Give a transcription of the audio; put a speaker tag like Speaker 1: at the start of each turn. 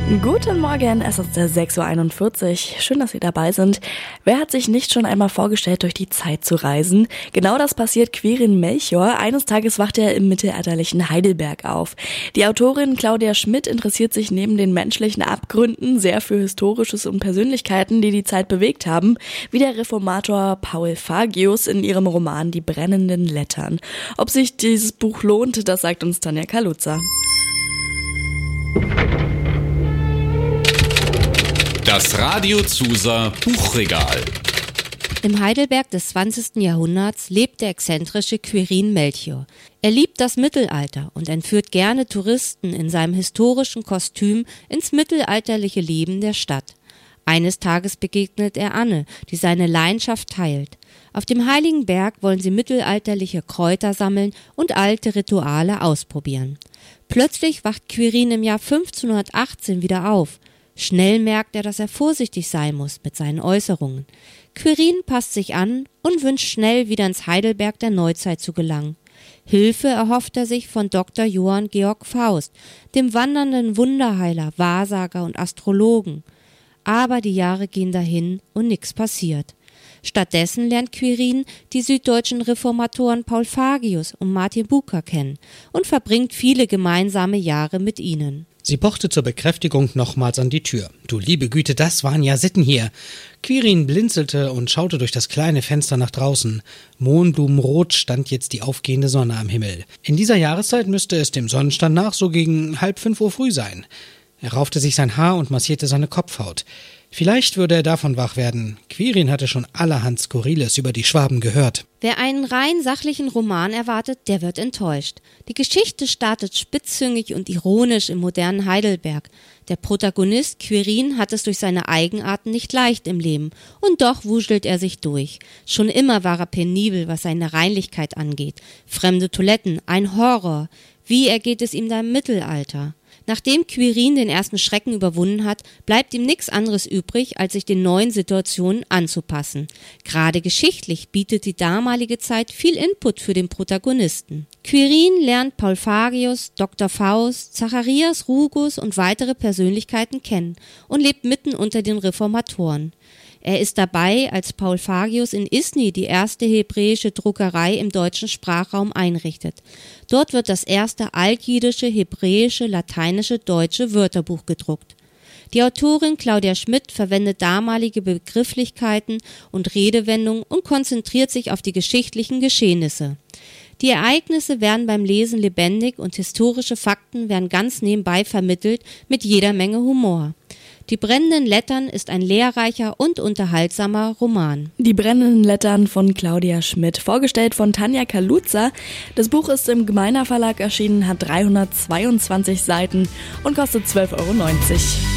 Speaker 1: Guten Morgen, es ist 6:41 Uhr. Schön, dass Sie dabei sind. Wer hat sich nicht schon einmal vorgestellt, durch die Zeit zu reisen? Genau das passiert Quirin Melchior. Eines Tages wacht er im mittelalterlichen Heidelberg auf. Die Autorin Claudia Schmidt interessiert sich neben den menschlichen Abgründen sehr für Historisches und Persönlichkeiten, die die Zeit bewegt haben, wie der Reformator Paul Fagius in ihrem Roman Die brennenden Lettern. Ob sich dieses Buch lohnt, das sagt uns Tanja Kaluza.
Speaker 2: Das Radio Zusa Buchregal.
Speaker 3: Im Heidelberg des 20. Jahrhunderts lebt der exzentrische Quirin Melchior. Er liebt das Mittelalter und entführt gerne Touristen in seinem historischen Kostüm ins mittelalterliche Leben der Stadt. Eines Tages begegnet er Anne, die seine Leidenschaft teilt. Auf dem Heiligen Berg wollen sie mittelalterliche Kräuter sammeln und alte Rituale ausprobieren. Plötzlich wacht Quirin im Jahr 1518 wieder auf. Schnell merkt er, dass er vorsichtig sein muss mit seinen Äußerungen. Quirin passt sich an und wünscht schnell wieder ins Heidelberg der Neuzeit zu gelangen. Hilfe erhofft er sich von Dr. Johann Georg Faust, dem wandernden Wunderheiler, Wahrsager und Astrologen. Aber die Jahre gehen dahin und nichts passiert. Stattdessen lernt Quirin die süddeutschen Reformatoren Paul Fagius und Martin Bucer kennen und verbringt viele gemeinsame Jahre mit ihnen.
Speaker 4: Sie pochte zur Bekräftigung nochmals an die Tür. Du liebe Güte, das waren ja Sitten hier. Quirin blinzelte und schaute durch das kleine Fenster nach draußen. Mohnblumenrot stand jetzt die aufgehende Sonne am Himmel. In dieser Jahreszeit müsste es dem Sonnenstand nach so gegen 4:30 Uhr früh sein. Er raufte sich sein Haar und massierte seine Kopfhaut. Vielleicht würde er davon wach werden. Quirin hatte schon allerhand Skurriles über die Schwaben gehört.
Speaker 3: Wer einen rein sachlichen Roman erwartet, der wird enttäuscht. Die Geschichte startet spitzzüngig und ironisch im modernen Heidelberg. Der Protagonist Quirin hat es durch seine Eigenarten nicht leicht im Leben. Und doch wuschelt er sich durch. Schon immer war er penibel, was seine Reinlichkeit angeht. Fremde Toiletten, ein Horror. Wie ergeht es ihm da im Mittelalter? Nachdem Quirin den ersten Schrecken überwunden hat, bleibt ihm nichts anderes übrig, als sich den neuen Situationen anzupassen. Gerade geschichtlich bietet die damalige Zeit viel Input für den Protagonisten. Quirin lernt Paul Fagius, Dr. Faust, Zacharias Rugus und weitere Persönlichkeiten kennen und lebt mitten unter den Reformatoren. Er ist dabei, als Paul Fagius in Isny die erste hebräische Druckerei im deutschen Sprachraum einrichtet. Dort wird das erste altjüdische, hebräische, lateinische, deutsche Wörterbuch gedruckt. Die Autorin Claudia Schmidt verwendet damalige Begrifflichkeiten und Redewendungen und konzentriert sich auf die geschichtlichen Geschehnisse. Die Ereignisse werden beim Lesen lebendig und historische Fakten werden ganz nebenbei vermittelt mit jeder Menge Humor. Die brennenden Lettern ist ein lehrreicher und unterhaltsamer Roman.
Speaker 1: Die brennenden Lettern von Claudia Schmidt, vorgestellt von Tanja Kaluza. Das Buch ist im Gemeiner Verlag erschienen, hat 322 Seiten und kostet 12,90 Euro.